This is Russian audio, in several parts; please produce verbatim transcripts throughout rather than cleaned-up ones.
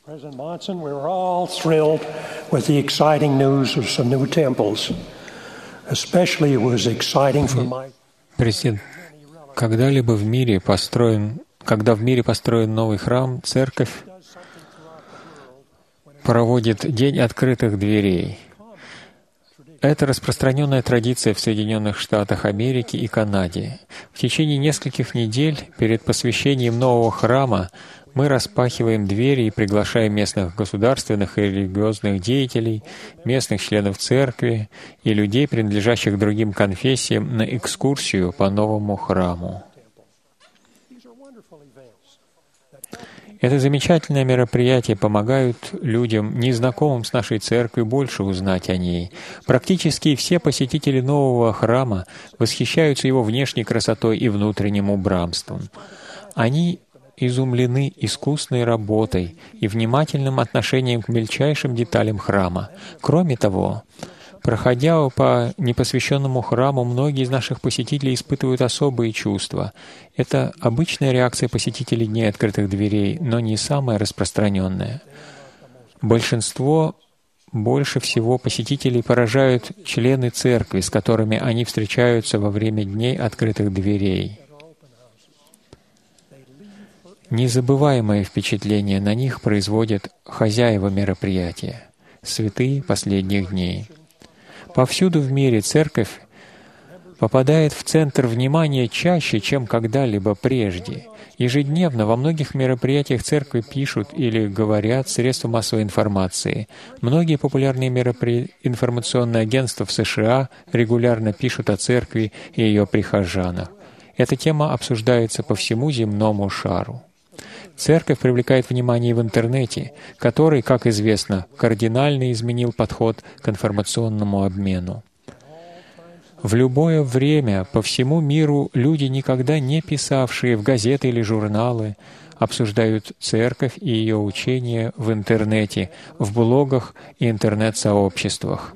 President Monson, we were all thrilled with the exciting news of some new temples. Especially it was exciting for my... Президент, когда-либо в мире построен, когда в мире построен новый храм, церковь проводит День открытых дверей. Это распространенная традиция в Соединенных Штатах Америки и Канаде. В течение нескольких недель перед посвящением нового храма мы распахиваем двери и приглашаем местных государственных и религиозных деятелей, местных членов церкви и людей, принадлежащих другим конфессиям, на экскурсию по новому храму. Это замечательное мероприятие помогает людям, незнакомым с нашей церковью, больше узнать о ней. Практически все посетители нового храма восхищаются его внешней красотой и внутренним убранством. Они изумлены искусной работой и внимательным отношением к мельчайшим деталям храма. Кроме того, проходя по непосвященному храму, многие из наших посетителей испытывают особые чувства. Это обычная реакция посетителей Дней открытых дверей, но не самая распространенная. Большинство, больше всего посетителей поражают члены церкви, с которыми они встречаются во время Дней открытых дверей. Незабываемое впечатление на них производят хозяева мероприятия, святые последних дней. Повсюду в мире церковь попадает в центр внимания чаще, чем когда-либо прежде. Ежедневно во многих мероприятиях церкви пишут или говорят средства массовой информации. Многие популярные меропри... информационные агентства в США регулярно пишут о церкви и ее прихожанах. Эта тема обсуждается по всему земному шару. Церковь привлекает внимание в интернете, который, как известно, кардинально изменил подход к информационному обмену. В любое время по всему миру люди, никогда не писавшие в газеты или журналы, обсуждают церковь и ее учения в интернете, в блогах и интернет-сообществах.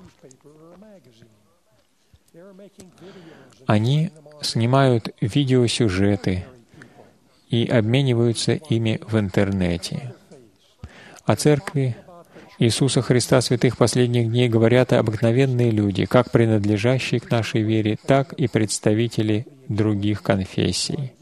Они снимают видеосюжеты и обмениваются ими в интернете. О церкви Иисуса Христа святых последних дней говорят обыкновенные люди, как принадлежащие к нашей вере, так и представители других конфессий.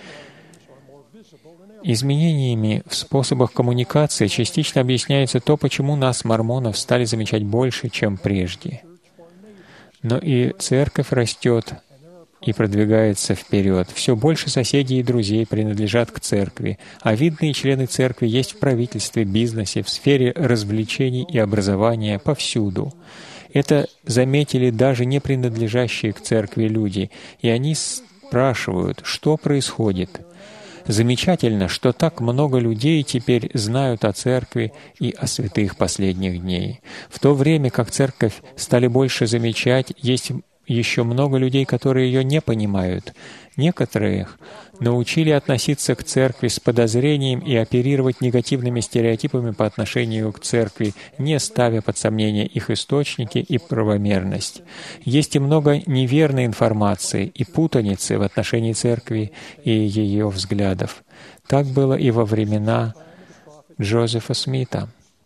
Изменениями в способах коммуникации частично объясняется то, почему нас, мормонов, стали замечать больше, чем прежде. Но и церковь растет и продвигается вперед. Все больше соседей и друзей принадлежат к церкви, а видные члены церкви есть в правительстве, бизнесе, в сфере развлечений и образования, повсюду. Это заметили даже не принадлежащие к церкви люди, и они спрашивают, что происходит. Замечательно, что так много людей теперь знают о церкви и о святых последних дней. В то время как церковь стали больше замечать, есть еще много людей, которые ее не понимают. Некоторых научили относиться к церкви с подозрением и оперировать негативными стереотипами по отношению к церкви, не ставя под сомнение их источники и правомерность. Есть и много неверной информации и путаницы в отношении церкви и ее взглядов. Так было и во времена Джозефа Смита.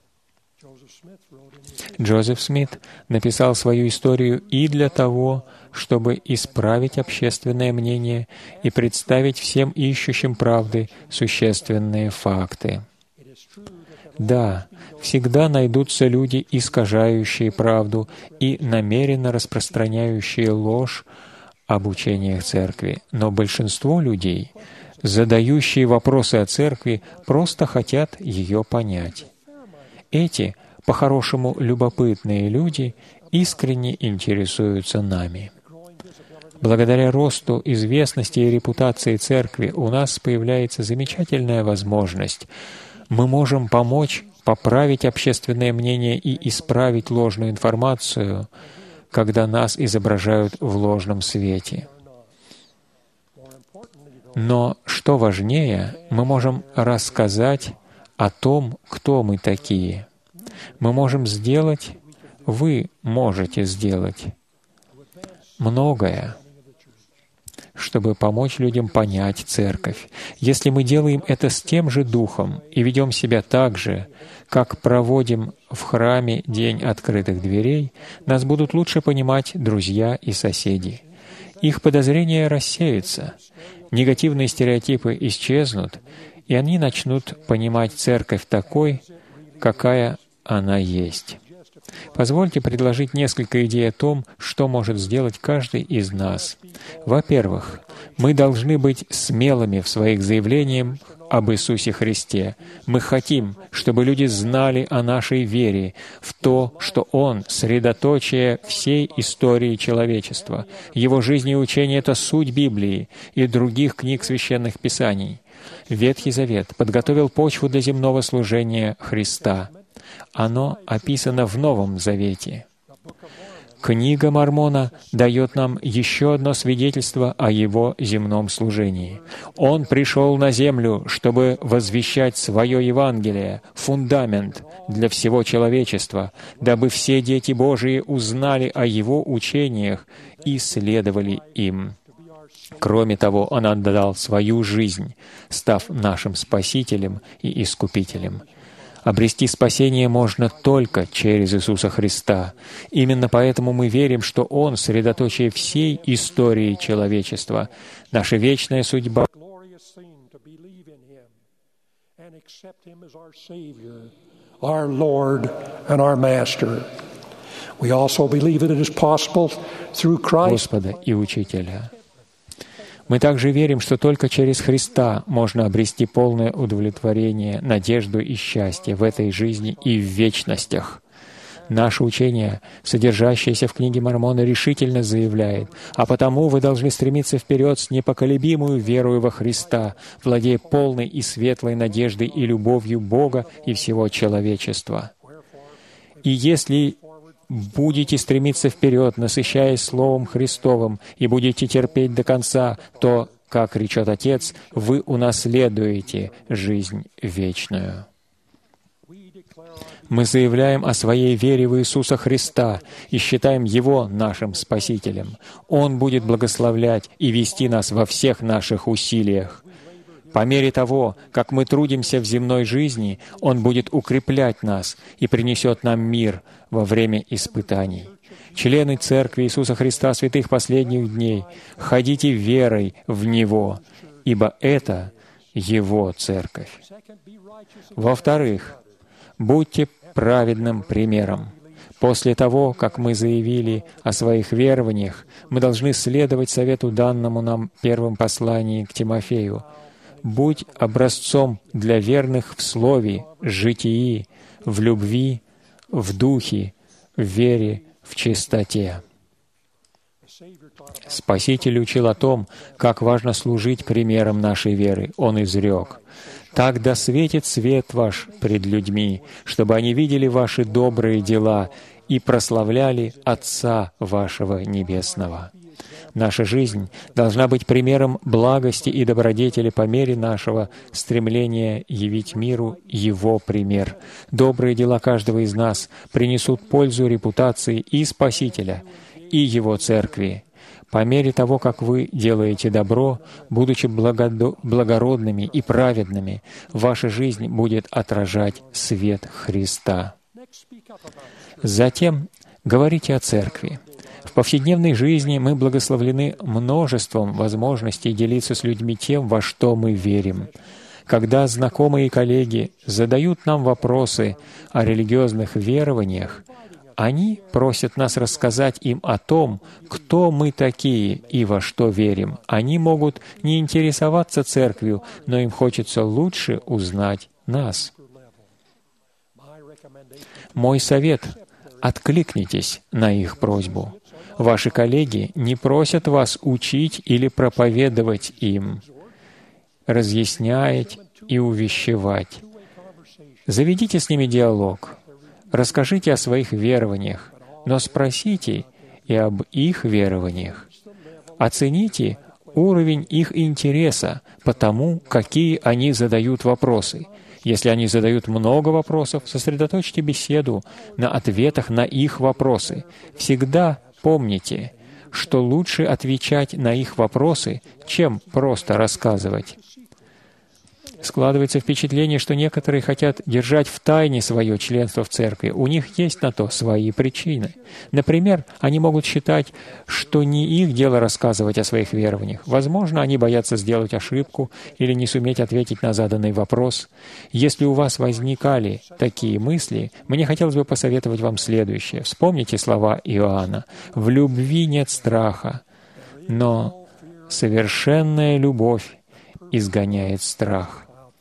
Джозеф Смит написал свою историю и для того, чтобы исправить общественное мнение и представить всем ищущим правды существенные факты. Да, всегда найдутся люди, искажающие правду и намеренно распространяющие ложь об учениях церкви, но большинство людей, задающие вопросы о церкви, просто хотят ее понять. Эти по-хорошему любопытные люди искренне интересуются нами. Благодаря росту известности и репутации церкви у нас появляется замечательная возможность. Мы можем помочь поправить общественное мнение и исправить ложную информацию, когда нас изображают в ложном свете. Но, что важнее, мы можем рассказать о том, кто мы такие. Мы можем сделать, вы можете сделать многое, чтобы помочь людям понять Церковь. Если мы делаем это с тем же духом и ведем себя так же, как проводим в храме День открытых дверей, нас будут лучше понимать друзья и соседи. Их подозрения рассеются, негативные стереотипы исчезнут, и они начнут понимать Церковь такой, какая она есть. Позвольте предложить несколько идей о том, что может сделать каждый из нас. Во-первых, мы должны быть смелыми в своих заявлениях об Иисусе Христе. Мы хотим, чтобы люди знали о нашей вере в то, что Он — средоточие всей истории человечества. Его жизнь и учение — это суть Библии и других книг Священных Писаний. Ветхий Завет подготовил почву для земного служения Христа. Оно описано в Новом Завете. Книга Мормона дает нам еще одно свидетельство о Его земном служении. Он пришел на землю, чтобы возвещать свое Евангелие, фундамент для всего человечества, дабы все дети Божии узнали о Его учениях и следовали им. Кроме того, Он отдал свою жизнь, став нашим Спасителем и Искупителем. Обрести спасение можно только через Иисуса Христа. Именно поэтому мы верим, что Он — средоточие всей истории человечества. Наша вечная судьба Господа и Учителя. Мы также верим, что только через Христа можно обрести полное удовлетворение, надежду и счастье в этой жизни и в вечностях. Наше учение, содержащееся в книге Мормона, решительно заявляет: «А потому вы должны стремиться вперед с непоколебимую верою во Христа, владея полной и светлой надеждой и любовью Бога и всего человечества». И если будете стремиться вперед, насыщаясь Словом Христовым, и будете терпеть до конца, то, как речет Отец, вы унаследуете жизнь вечную. Мы заявляем о своей вере в Иисуса Христа и считаем Его нашим Спасителем. Он будет благословлять и вести нас во всех наших усилиях. По мере того, как мы трудимся в земной жизни, Он будет укреплять нас и принесет нам мир во время испытаний. Члены Церкви Иисуса Христа святых последних дней, ходите верой в Него, ибо это Его Церковь. Во-вторых, будьте праведным примером. После того, как мы заявили о своих верованиях, мы должны следовать совету, данному нам в первом послании к Тимофею. Будь образцом для верных в слове, житии, в любви, в духе, в вере, в чистоте. Спаситель учил о том, как важно служить примером нашей веры. Он изрек: «Так да светит свет ваш пред людьми, чтобы они видели ваши добрые дела и прославляли Отца вашего Небесного». Наша жизнь должна быть примером благости и добродетели по мере нашего стремления явить миру Его пример. Добрые дела каждого из нас принесут пользу репутации и Спасителя, и Его Церкви. По мере того, как вы делаете добро, будучи благодо- благородными и праведными, ваша жизнь будет отражать свет Христа. Затем говорите о Церкви. В повседневной жизни мы благословлены множеством возможностей делиться с людьми тем, во что мы верим. Когда знакомые и коллеги задают нам вопросы о религиозных верованиях, они просят нас рассказать им о том, кто мы такие и во что верим. Они могут не интересоваться Церковью, но им хочется лучше узнать нас. Мой совет — откликнитесь на их просьбу. Ваши коллеги не просят вас учить или проповедовать им, разъяснять и увещевать. Заведите с ними диалог, расскажите о своих верованиях, но спросите и об их верованиях. Оцените уровень их интереса по тому, какие они задают вопросы. Если они задают много вопросов, сосредоточьте беседу на ответах на их вопросы. Всегда помните, что лучше отвечать на их вопросы, чем просто рассказывать. Складывается впечатление, что некоторые хотят держать в тайне свое членство в церкви. У них есть на то свои причины. Например, они могут считать, что не их дело рассказывать о своих верованиях. Возможно, они боятся сделать ошибку или не суметь ответить на заданный вопрос. Если у вас возникали такие мысли, мне хотелось бы посоветовать вам следующее. Вспомните слова Иоанна. «В любви нет страха, но совершенная любовь изгоняет страх».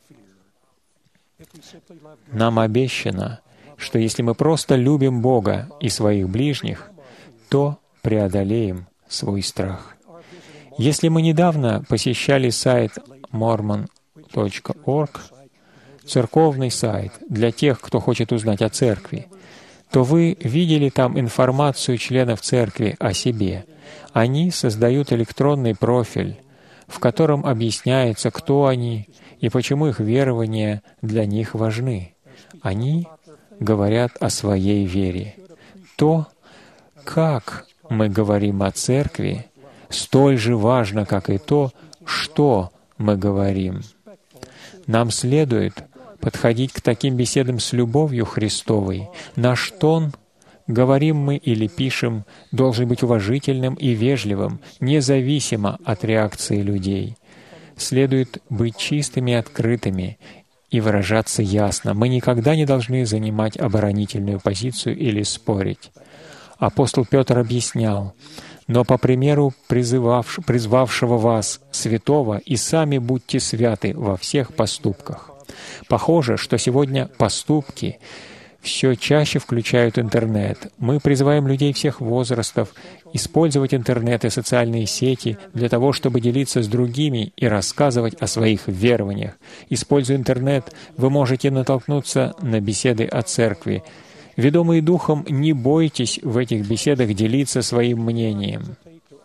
Нам обещано, что если мы просто любим Бога и своих ближних, то преодолеем свой страх. Если мы недавно посещали сайт мормон точка орг, церковный сайт для тех, кто хочет узнать о церкви, то вы видели там информацию членов церкви о себе. Они создают электронный профиль, в котором объясняется, кто они и почему их верования для них важны. Они говорят о своей вере. То, как мы говорим о церкви, столь же важно, как и то, что мы говорим. Нам следует подходить к таким беседам с любовью Христовой. Наш тон, говорим мы или пишем, должен быть уважительным и вежливым, независимо от реакции людей. Следует быть чистыми и открытыми и выражаться ясно. Мы никогда не должны занимать оборонительную позицию или спорить. Апостол Петр объяснял: «Но по примеру призывавш, призвавшего вас святого, и сами будьте святы во всех поступках». Похоже, что сегодня поступки все чаще включают интернет. Мы призываем людей всех возрастов использовать интернет и социальные сети для того, чтобы делиться с другими и рассказывать о своих верованиях. Используя интернет, вы можете натолкнуться на беседы о церкви. Ведомые Духом, не бойтесь в этих беседах делиться своим мнением.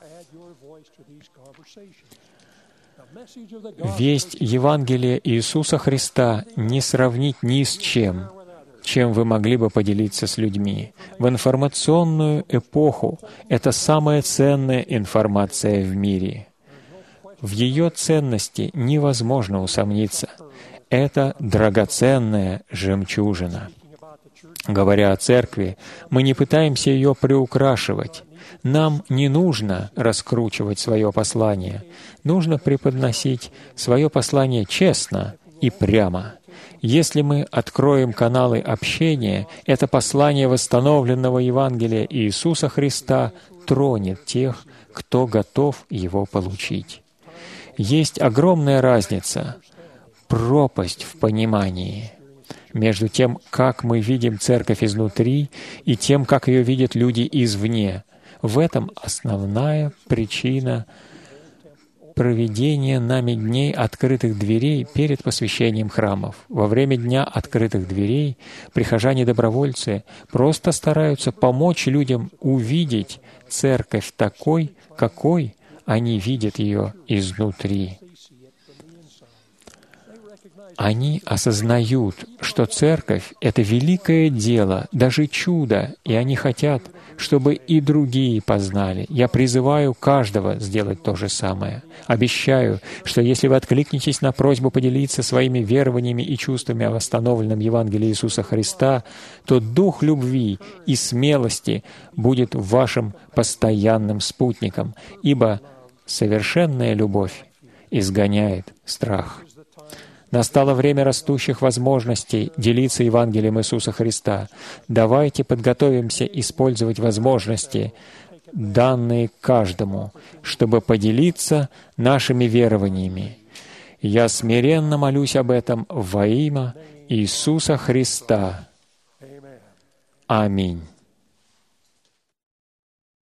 Весть Евангелия Иисуса Христа не сравнить ни с чем, чем вы могли бы поделиться с людьми. В информационную эпоху это самая ценная информация в мире. В ее ценности невозможно усомниться. Это драгоценная жемчужина. Говоря о церкви, мы не пытаемся ее приукрашивать. Нам не нужно раскручивать свое послание. Нужно преподносить свое послание честно и прямо. Если мы откроем каналы общения, это послание восстановленного Евангелия Иисуса Христа тронет тех, кто готов его получить. Есть огромная разница, пропасть в понимании между тем, как мы видим церковь изнутри, и тем, как ее видят люди извне. В этом основная причина проведения нами дней открытых дверей перед посвящением храмов. Во время Дня открытых дверей прихожане-добровольцы просто стараются помочь людям увидеть церковь такой, какой они видят ее изнутри. Они осознают, что церковь — это великое дело, даже чудо, и они хотят, чтобы и другие познали. Я призываю каждого сделать то же самое. Обещаю, что если вы откликнетесь на просьбу поделиться своими верованиями и чувствами о восстановленном Евангелии Иисуса Христа, то дух любви и смелости будет вашим постоянным спутником, ибо совершенная любовь изгоняет страх. Настало время растущих возможностей делиться Евангелием Иисуса Христа. Давайте подготовимся использовать возможности, данные каждому, чтобы поделиться нашими верованиями. Я смиренно молюсь об этом во имя Иисуса Христа. Аминь.